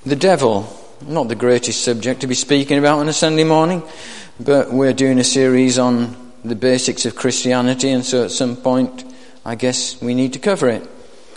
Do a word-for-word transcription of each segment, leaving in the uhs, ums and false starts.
The devil, not the greatest subject to be speaking about on a Sunday morning, but we're doing a series on the basics of Christianity, and so at some point I guess we need to cover it.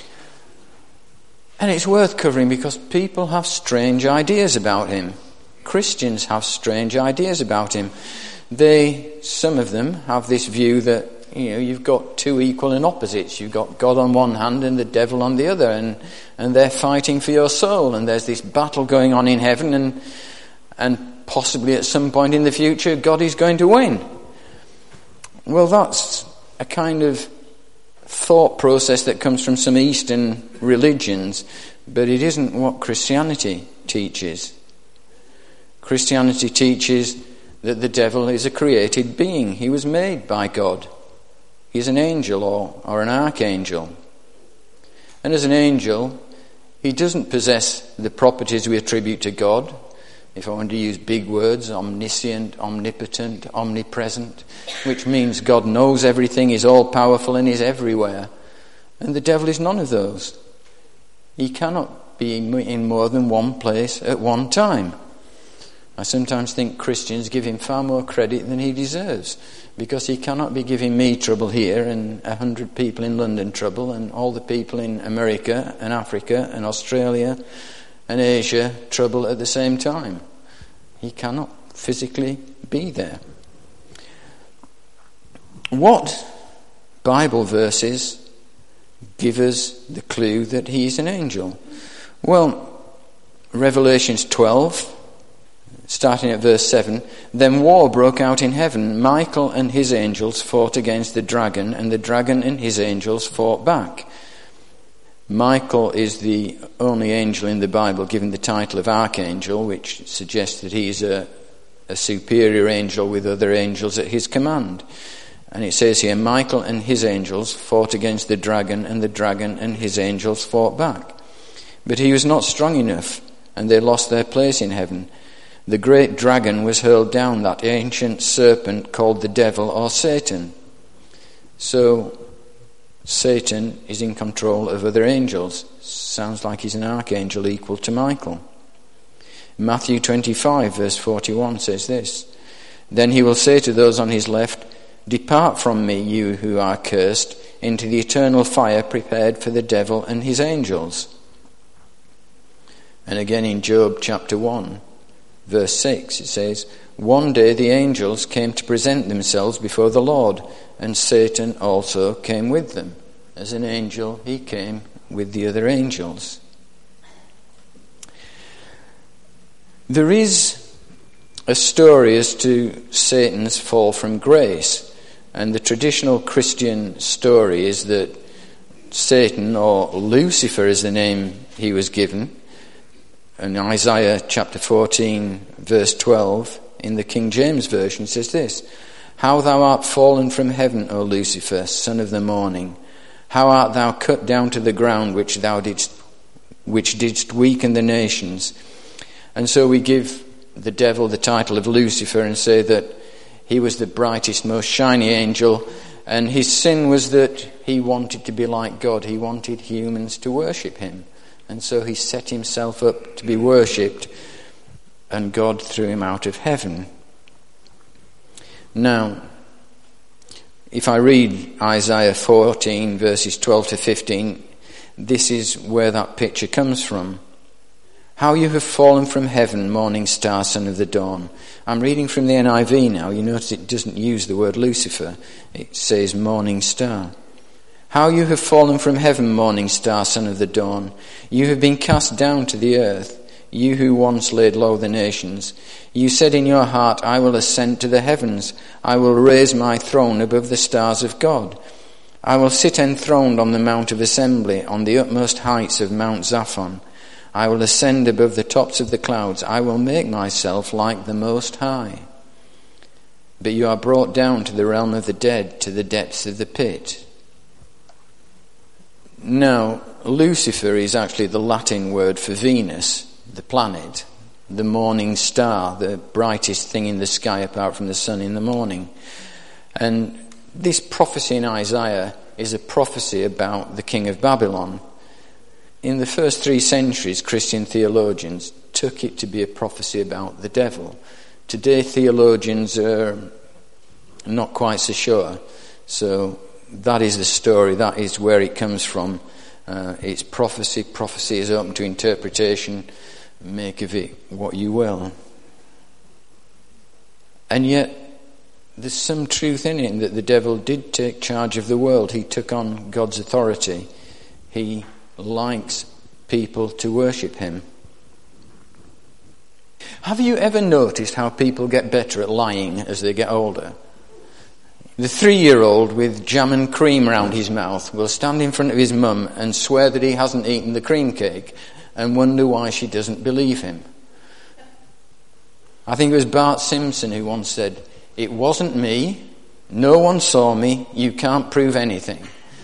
And it's worth covering because people have strange ideas about him. Christians have strange ideas about him. They, some of them, have this view that, you know, you've got two equal and opposites. You've got God on one hand and the devil on the other, and, and they're fighting for your soul, and there's this battle going on in heaven, and and possibly at some point in the future God is going to win. Well, that's a kind of thought process that comes from some Eastern religions, but it isn't what Christianity teaches. Christianity teaches that the devil is a created being. He was made by God. He's an angel or, or an archangel. And as an angel, he doesn't possess the properties we attribute to God. If I want to use big words, omniscient, omnipotent, omnipresent, which means God knows everything, is all-powerful and is everywhere. And the devil is none of those. He cannot be in more than one place at one time. I sometimes think Christians give him far more credit than he deserves, because he cannot be giving me trouble here and a hundred people in London trouble and all the people in America and Africa and Australia and Asia trouble at the same time. He cannot physically be there. What Bible verses give us the clue that he is an angel? Well, Revelations twelve, starting at verse seven, then war broke out in heaven. Michael and his angels fought against the dragon, and the dragon and his angels fought back. Michael is the only angel in the Bible given the title of archangel, which suggests that he is a, a superior angel with other angels at his command. And it says here, Michael and his angels fought against the dragon, and the dragon and his angels fought back. But he was not strong enough, and they lost their place in heaven. The great dragon was hurled down, that ancient serpent called the devil or Satan. So Satan is in control of other angels. Sounds like he's an archangel equal to Michael. Matthew twenty-five verse forty-one says this, then he will say to those on his left, depart from me, you who are cursed, into the eternal fire prepared for the devil and his angels. And again in Job chapter one, verse six, it says, one day the angels came to present themselves before the Lord, and Satan also came with them. As an angel, he came with the other angels. There is a story as to Satan's fall from grace, and the traditional Christian story is that Satan, or Lucifer is the name he was given, in Isaiah chapter fourteen, verse twelve, in the King James Version, says this, how thou art fallen from heaven, O Lucifer, son of the morning. How art thou cut down to the ground, which thou didst, which didst weaken the nations. And so we give the devil the title of Lucifer and say that he was the brightest, most shiny angel, and his sin was that he wanted to be like God. He wanted humans to worship him. And so he set himself up to be worshipped, and God threw him out of heaven. Now, if I read Isaiah fourteen, verses twelve to fifteen, this is where that picture comes from. How you have fallen from heaven, morning star, son of the dawn. I'm reading from the N I V now. You notice it doesn't use the word Lucifer. It says morning star. How you have fallen from heaven, morning star, son of the dawn. You have been cast down to the earth, you who once laid low the nations. You said in your heart, I will ascend to the heavens. I will raise my throne above the stars of God. I will sit enthroned on the mount of assembly, on the utmost heights of Mount Zaphon. I will ascend above the tops of the clouds. I will make myself like the Most High. But you are brought down to the realm of the dead, to the depths of the pit. Now, Lucifer is actually the Latin word for Venus, the planet, the morning star, the brightest thing in the sky apart from the sun in the morning. And this prophecy in Isaiah is a prophecy about the king of Babylon. in the first three centuries, Christian theologians took it to be a prophecy about the devil. Today, theologians are not quite so sure. So that is the story. That is where it comes from. Uh, it's prophecy. Prophecy is open to interpretation. Make of it what you will. And yet, there's some truth in it that the devil did take charge of the world. He took on God's authority. He likes people to worship him. Have you ever noticed how people get better at lying as they get older? The three-year-old with jam and cream round his mouth will stand in front of his mum and swear that he hasn't eaten the cream cake and wonder why she doesn't believe him. I think it was Bart Simpson who once said, "It wasn't me, no one saw me, you can't prove anything."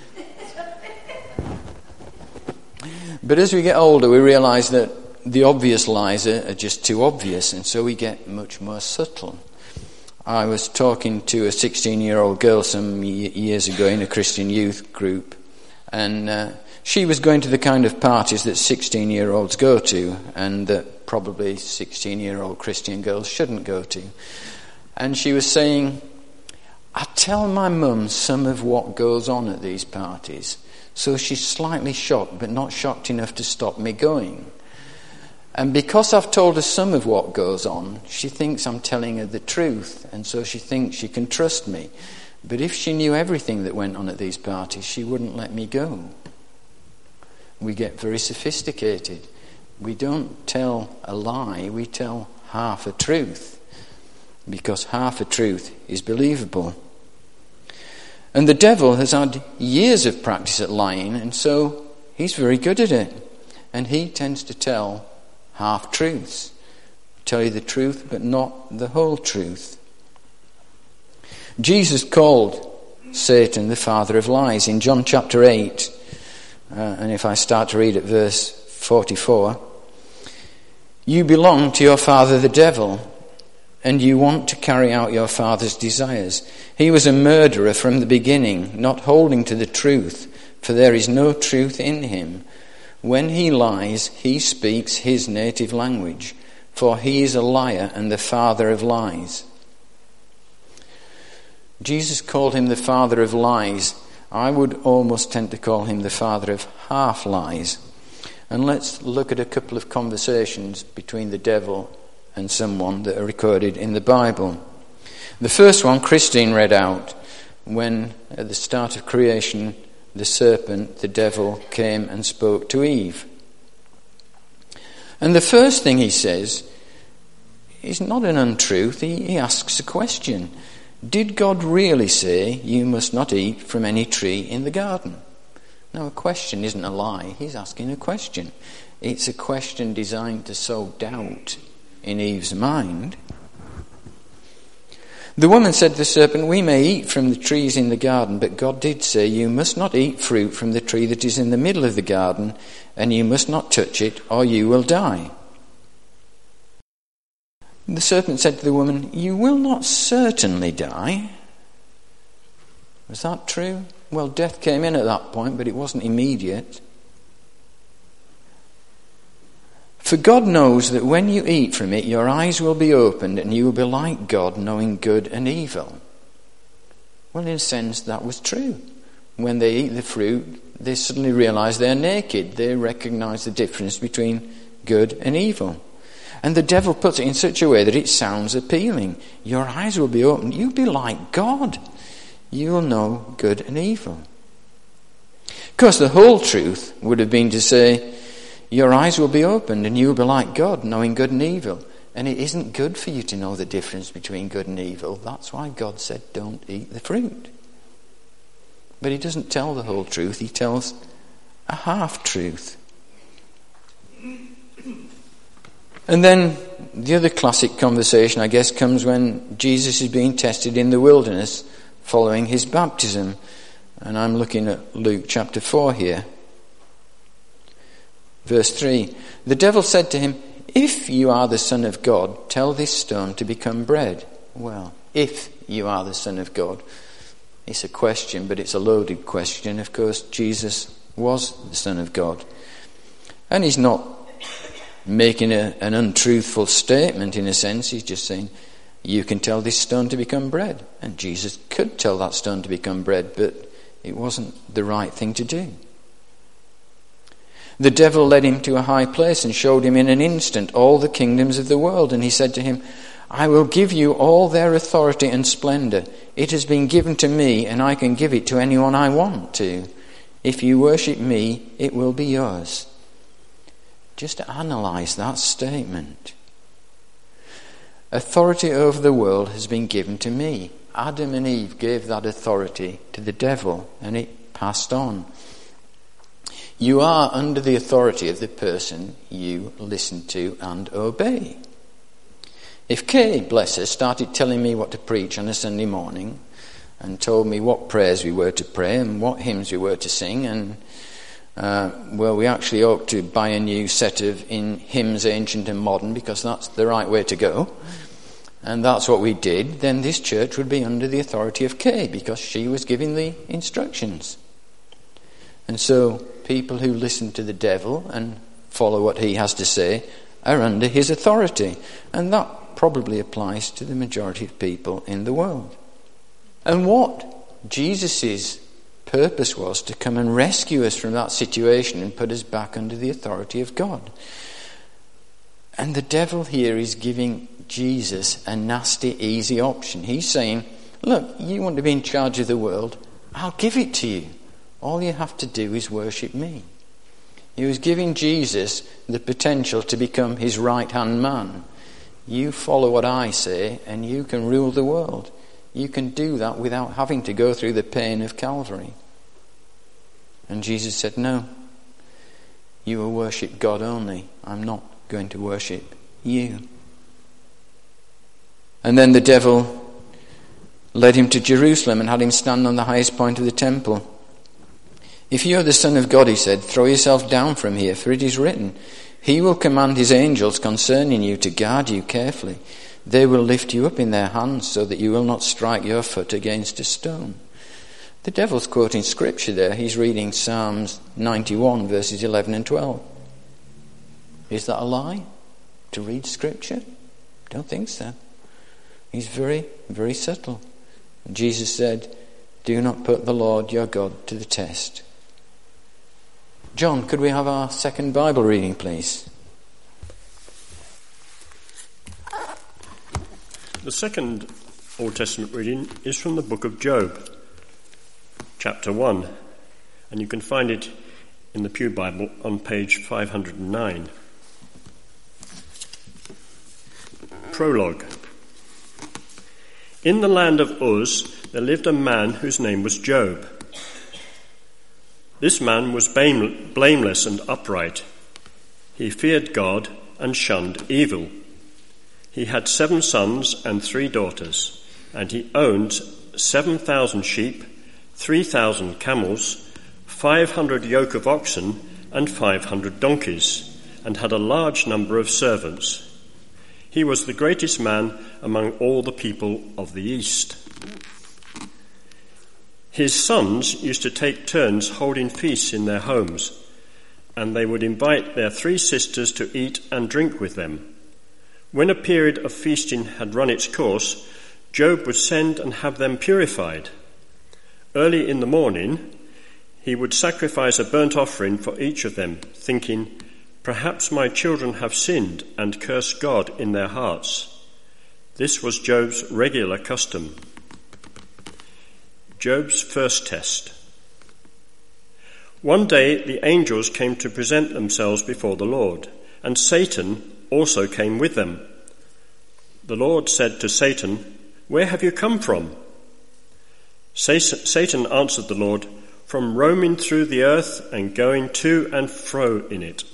But as we get older, we realise that the obvious lies are just too obvious, and so we get much more subtle. I was talking to a sixteen-year-old girl some years ago in a Christian youth group, and uh, she was going to the kind of parties that sixteen-year-olds go to, and that probably sixteen-year-old Christian girls shouldn't go to. And she was saying, "I tell my mum some of what goes on at these parties, so she's slightly shocked, but not shocked enough to stop me going. And because I've told her some of what goes on, she thinks I'm telling her the truth, and so she thinks she can trust me. But if she knew everything that went on at these parties, she wouldn't let me go." We get very sophisticated. We don't tell a lie, we tell half a truth, because half a truth is believable. And the devil has had years of practice at lying, and so he's very good at it. And he tends to tell half-truths. Tell you the truth, but not the whole truth. Jesus called Satan the father of lies in John chapter eight. Uh, and if I start to read at verse forty-four, "You belong to your father the devil, and you want to carry out your father's desires. He was a murderer from the beginning, not holding to the truth, for there is no truth in him. When he lies, he speaks his native language, for he is a liar and the father of lies." Jesus called him the father of lies. I would almost tend to call him the father of half-lies. And let's look at a couple of conversations between the devil and someone that are recorded in the Bible. The first one Christine read out, when at the start of creation the serpent, the devil, came and spoke to Eve. And the first thing he says is not an untruth. He, he asks a question. Did God really say you must not eat from any tree in the garden? Now, a question isn't a lie. He's asking a question. It's a question designed to sow doubt in Eve's mind. The woman said to the serpent, "We may eat from the trees in the garden, but God did say you must not eat fruit from the tree that is in the middle of the garden, and you must not touch it, or you will die." The serpent said to the woman, "You will not certainly die." Was that true? Well, death came in at that point, but it wasn't immediate. "For God knows that when you eat from it, your eyes will be opened and you will be like God, knowing good and evil." Well, in a sense, that was true. When they eat the fruit, they suddenly realize they're naked. They recognize the difference between good and evil. And the devil puts it in such a way that it sounds appealing. Your eyes will be opened. You'll be like God. You'll know good and evil. Of course, the whole truth would have been to say, your eyes will be opened and you will be like God, knowing good and evil. And it isn't good for you to know the difference between good and evil. That's why God said, don't eat the fruit. But he doesn't tell the whole truth. He tells a half-truth. And then the other classic conversation, I guess, comes when Jesus is being tested in the wilderness following his baptism. And I'm looking at Luke chapter four here. Verse three. The devil said to him, "If you are the Son of God, tell this stone to become bread." Well, if you are the Son of God. It's a question, but it's a loaded question. Of course, Jesus was the Son of God. And he's not making a, an untruthful statement in a sense. He's just saying, you can tell this stone to become bread. And Jesus could tell that stone to become bread, but it wasn't the right thing to do. The devil led him to a high place and showed him in an instant all the kingdoms of the world. And he said to him, I will give you all their authority and splendor. It has been given to me, and I can give it to anyone I want to. If you worship me, it will be yours. Just analyze that statement. Authority over the world has been given to me. Adam and Eve gave that authority to the devil, and it passed on. You are under the authority of the person you listen to and obey. If Kay, bless her, started telling me what to preach on a Sunday morning and told me what prayers we were to pray and what hymns we were to sing, and uh, well, we actually ought to buy a new set of in hymns, ancient and modern, because that's the right way to go, and that's what we did, then this church would be under the authority of Kay, because she was giving the instructions. And so people who listen to the devil and follow what he has to say are under his authority. And that probably applies to the majority of people in the world. And what Jesus' purpose was to come and rescue us from that situation and put us back under the authority of God. And the devil here is giving Jesus a nasty, easy option. He's saying, look, you want to be in charge of the world, I'll give it to you. All you have to do is worship me. He was giving Jesus the potential to become his right-hand man. You follow what I say and you can rule the world. You can do that without having to go through the pain of Calvary. And Jesus said, no, you will worship God only. I'm not going to worship you. And then the devil led him to Jerusalem and had him stand on the highest point of the temple. If you are the Son of God, he said, throw yourself down from here, for it is written, he will command his angels concerning you to guard you carefully. They will lift you up in their hands so that you will not strike your foot against a stone. The devil's quoting scripture there. He's reading Psalms ninety-one, verses eleven and twelve. Is that a lie? To read scripture? Don't think so. He's very, very subtle. And Jesus said, do not put the Lord your God to the test. John, could we have our second Bible reading, please? The second Old Testament reading is from the book of Job, chapter one, and you can find it in the Pew Bible on page five hundred nine. Prologue. In the land of Uz there lived a man whose name was Job. This man was blameless and upright. He feared God and shunned evil. He had seven sons and three daughters, and he owned seven thousand sheep, three thousand camels, five hundred yoke of oxen, and five hundred donkeys, and had a large number of servants. He was the greatest man among all the people of the East. His sons used to take turns holding feasts in their homes, and they would invite their three sisters to eat and drink with them. When a period of feasting had run its course, Job would send and have them purified. Early in the morning, he would sacrifice a burnt offering for each of them, thinking, perhaps my children have sinned and cursed God in their hearts. This was Job's regular custom. Job's first test. One day the angels came to present themselves before the Lord, and Satan also came with them. The Lord said to Satan, where have you come from? Satan answered the Lord, from roaming through the earth and going to and fro in it.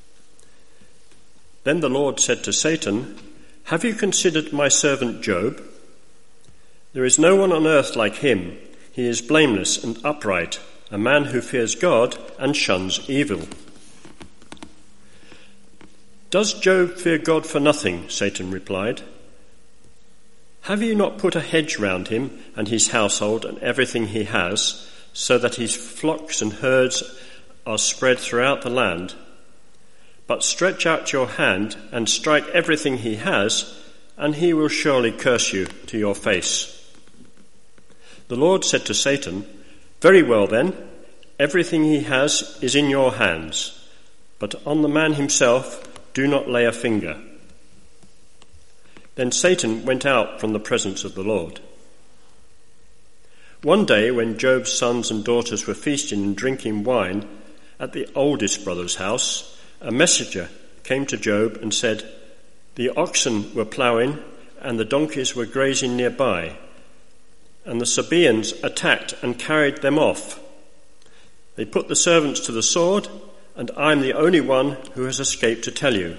Then the Lord said to Satan, have you considered my servant Job? There is no one on earth like him. He is blameless and upright, a man who fears God and shuns evil. Does Job fear God for nothing? Satan replied. Have you not put a hedge round him and his household and everything he has, so that his flocks and herds are spread throughout the land? but stretch out your hand and strike everything he has, and he will surely curse you to your face." The Lord said to Satan, "Very well then, everything he has is in your hands, but on the man himself do not lay a finger." Then Satan went out from the presence of the Lord. One day, when Job's sons and daughters were feasting and drinking wine at the oldest brother's house, a messenger came to Job and said, "The oxen were ploughing and the donkeys were grazing nearby, and the Sabaeans attacked and carried them off. They put the servants to the sword, and I am the only one who has escaped to tell you."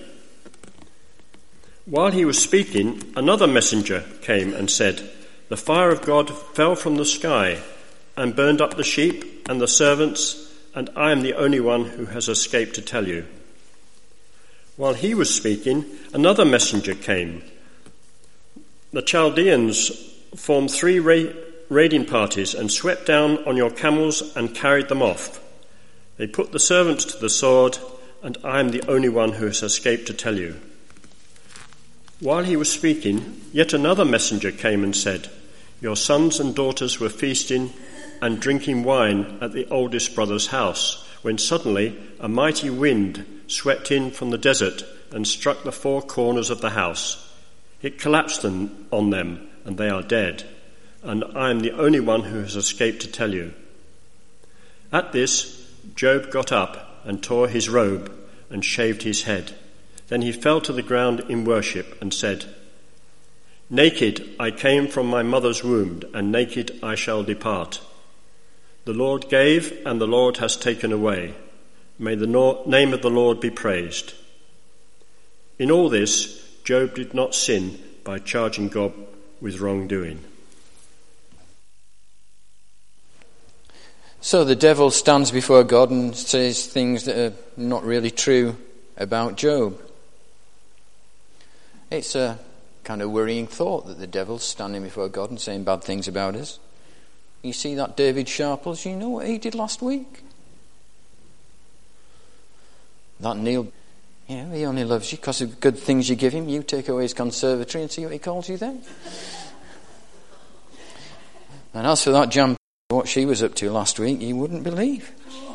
While he was speaking, another messenger came and said, "The fire of God fell from the sky and burned up the sheep and the servants, and I am the only one who has escaped to tell you." While he was speaking, another messenger came. "The Chaldeans formed three ra- raiding parties and swept down on your camels and carried them off. They put the servants to the sword, and I am the only one who has escaped to tell you." While he was speaking, yet another messenger came and said, "Your sons and daughters were feasting and drinking wine at the oldest brother's house, when suddenly a mighty wind swept in from the desert and struck the four corners of the house. It collapsed them, on them, and they are dead, and I am the only one who has escaped to tell you." At this, Job got up and tore his robe and shaved his head. Then he fell to the ground in worship and said, "Naked I came from my mother's womb, and naked I shall depart. The Lord gave, and the Lord has taken away. May the no- name of the Lord be praised." In all this, Job did not sin by charging God with wrongdoing. So the devil stands before God and says things that are not really true about Job. It's a kind of worrying thought that the devil's standing before God and saying bad things about us. You see that David Sharples, you know what he did last week? That Neil, you know, he only loves you because of good things you give him. You take away his conservatory and see what he calls you then. And as for that Jan, what she was up to last week, you wouldn't believe.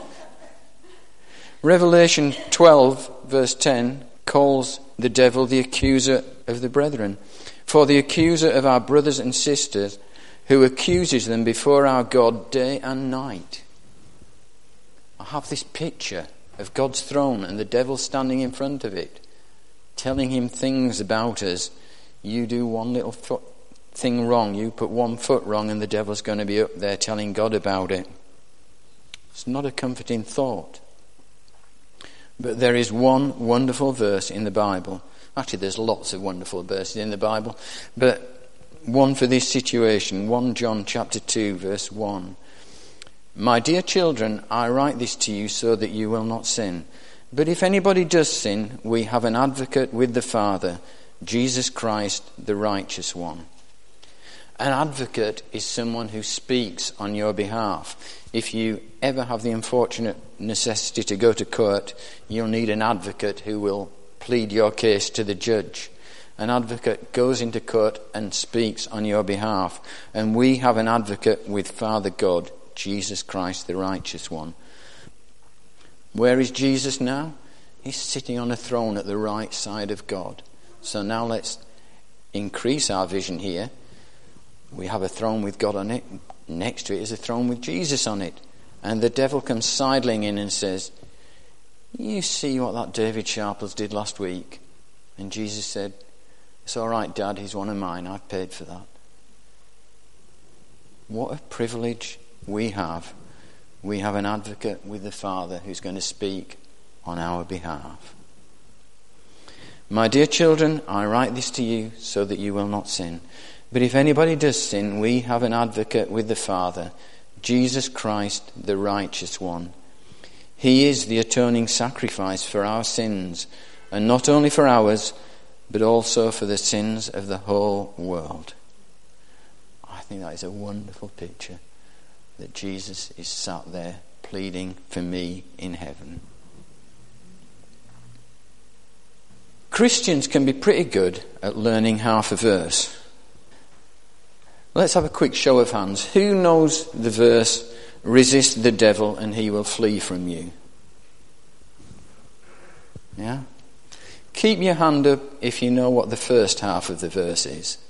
Revelation twelve, verse ten, calls the devil the accuser of the brethren. For the accuser of our brothers and sisters, who accuses them before our God day and night. I have this picture of God's throne and the devil standing in front of it, telling him things about us. You do one little foot thing wrong, you put one foot wrong, and the devil's going to be up there telling God about it. It's not a comforting thought. But there is one wonderful verse in the Bible. Actually, there's lots of wonderful verses in the Bible, but one for this situation, First John chapter two, verse one. My dear children, I write this to you so that you will not sin. But if anybody does sin, we have an advocate with the Father, Jesus Christ, the righteous one. An advocate is someone who speaks on your behalf. If you ever have the unfortunate necessity to go to court, you'll need an advocate who will plead your case to the judge. An advocate goes into court and speaks on your behalf. And we have an advocate with Father God, Jesus Christ, the righteous one. Where is Jesus now? He's sitting on a throne at the right side of God. So now let's increase our vision here. We have a throne with God on it. Next to it is a throne with Jesus on it. And the devil comes sidling in and says, you see what that David Sharples did last week? And Jesus said, it's all right, Dad, he's one of mine. I've paid for that. What a privilege we have. We have an advocate with the Father who's going to speak on our behalf. My dear children, I write this to you so that you will not sin. But if anybody does sin, we have an advocate with the Father, Jesus Christ, the righteous one. He is the atoning sacrifice for our sins, and not only for ours, but also for the sins of the whole world. I think that is a wonderful picture, that Jesus is sat there pleading for me in heaven. Christians can be pretty good at learning half a verse. Let's have a quick show of hands. Who knows the verse, resist the devil and he will flee from you? Yeah? Keep your hand up if you know what the first half of the verse is.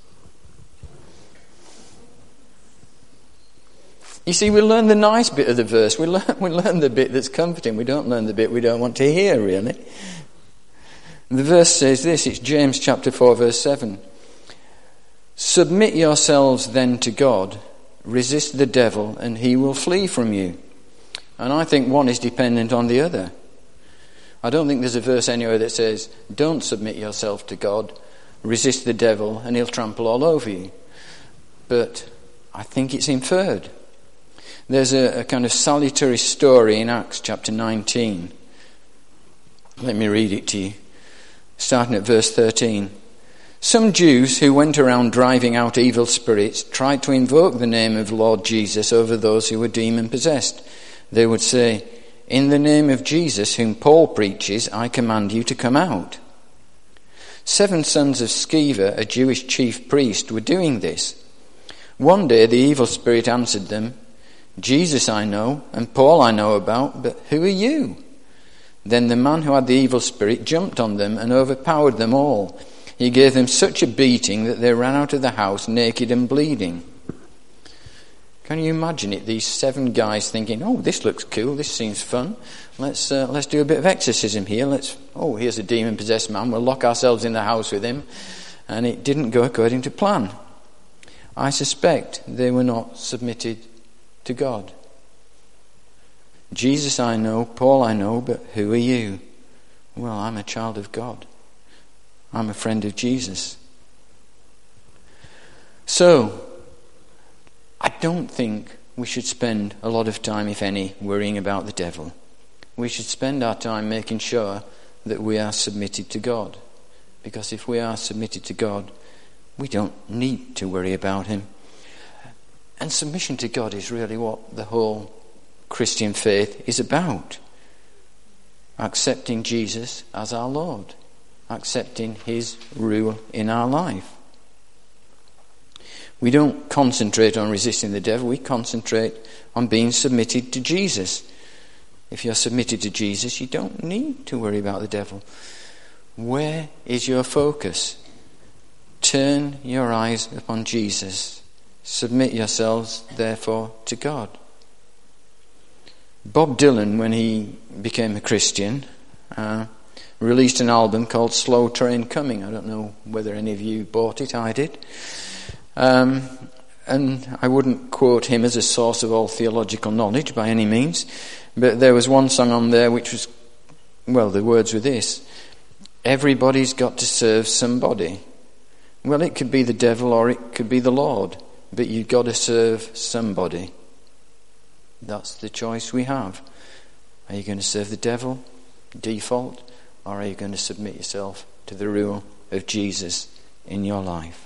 You see, we learn the nice bit of the verse. We learn, we learn the bit that's comforting. We don't learn the bit we don't want to hear, really. The verse says this, it's James chapter four, verse seven. Submit yourselves then to God, resist the devil, and he will flee from you. And I think one is dependent on the other. I don't think there's a verse anywhere that says, don't submit yourself to God, resist the devil, and he'll trample all over you. But I think it's inferred. There's a, a kind of salutary story in Acts chapter nineteen. Let me read it to you, starting at verse thirteen. Some Jews who went around driving out evil spirits tried to invoke the name of Lord Jesus over those who were demon-possessed. They would say, in the name of Jesus, whom Paul preaches, I command you to come out. Seven sons of Sceva, a Jewish chief priest, were doing this. One day the evil spirit answered them, Jesus I know, and Paul I know about, but who are you? Then the man who had the evil spirit jumped on them and overpowered them all. He gave them such a beating that they ran out of the house naked and bleeding. Can you imagine it? These seven guys thinking, oh, this looks cool, this seems fun. Let's uh, let's do a bit of exorcism here. Let's oh, here's a demon-possessed man. We'll lock ourselves in the house with him. And it didn't go according to plan. I suspect they were not submitted to God. Jesus I know, Paul I know, but who are you? Well, I'm a child of God. I'm a friend of Jesus. So, I don't think we should spend a lot of time, if any, worrying about the devil. We should spend our time making sure that we are submitted to God. Because if we are submitted to God, we don't need to worry about him. And submission to God is really what the whole Christian faith is about. Accepting Jesus as our Lord. Accepting his rule in our life. We don't concentrate on resisting the devil. We concentrate on being submitted to Jesus. If you're submitted to Jesus, you don't need to worry about the devil. Where is your focus? Turn your eyes upon Jesus. Submit yourselves, therefore, to God. Bob Dylan, when he became a Christian, uh, released an album called Slow Train Coming. I don't know whether any of you bought it. I did. Um, and I wouldn't quote him as a source of all theological knowledge by any means, but there was one song on there which was, well, the words were this: everybody's got to serve somebody. Well, it could be the devil or it could be the Lord, but you've got to serve somebody. That's the choice we have. Are you going to serve the devil, default, or are you going to submit yourself to the rule of Jesus in your life?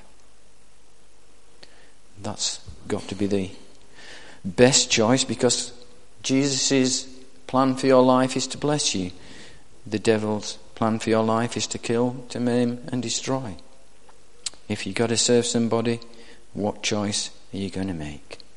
That's got to be the best choice, because Jesus' plan for your life is to bless you. The devil's plan for your life is to kill, to maim and destroy. If you've got to serve somebody, what choice are you going to make?